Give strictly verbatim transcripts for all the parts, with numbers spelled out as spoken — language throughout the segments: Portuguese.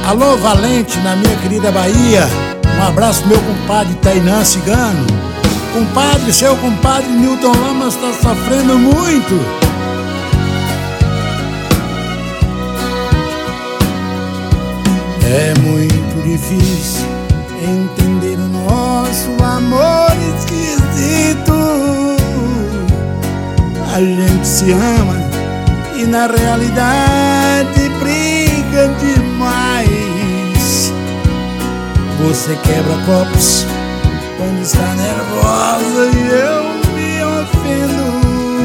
Alô, Valente, na minha querida Bahia. Um abraço meu compadre Tainã Cigano. Compadre, seu compadre Newton Lamas está sofrendo muito. É muito difícil entender o nosso amor esquisito. A gente se ama e na realidade briga demais. Você quebra copos quando está nervosa e eu me ofendo.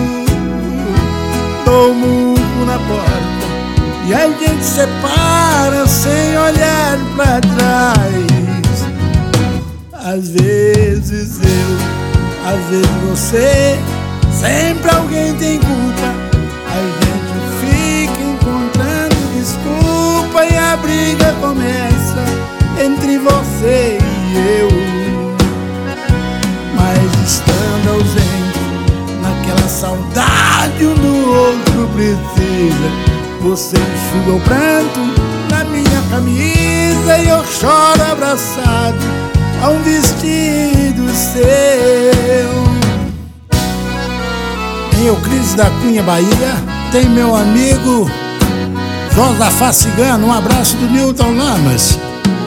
Dou murro na porta e a gente separa sem olhar pra trás. Às vezes eu, às vezes você, sempre alguém tem culpa. A gente fica encontrando desculpa e a briga começa entre você e eu. Mas estando ausente, naquela saudade um do outro precisa. Você enxuga o pranto na minha camisa e eu choro abraçado a um vestido seu. Em Euclides da Cunha, Bahia, tem meu amigo Josafá Cigano. Um abraço do Newton Lamas.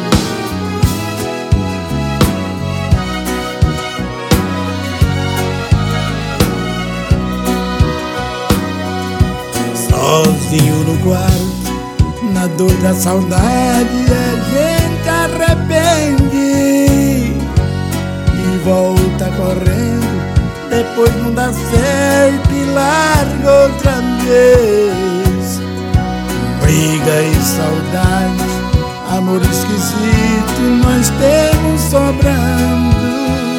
Sozinho no quarto, na dor da saudade, a gente arrepende e volta correndo. Depois não dá certo e larga outra vez. Briga e saudade, amor esquisito, nós temos sobrando.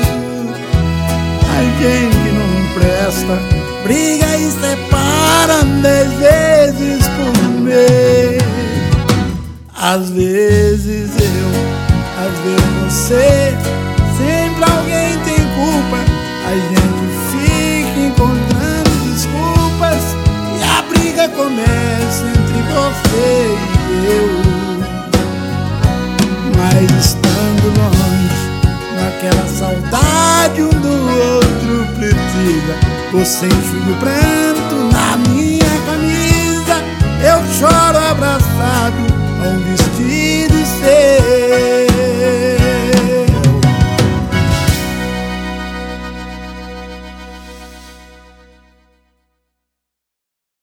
Alguém que não presta, briga e separa dez vezes por mês. Às vezes eu, às vezes você, sempre alguém tem culpa. A gente fica encontrando desculpas e a briga começa entre você e eu. Mas estando longe, naquela saudade um do outro precisa. Você enxuga o pranto na minha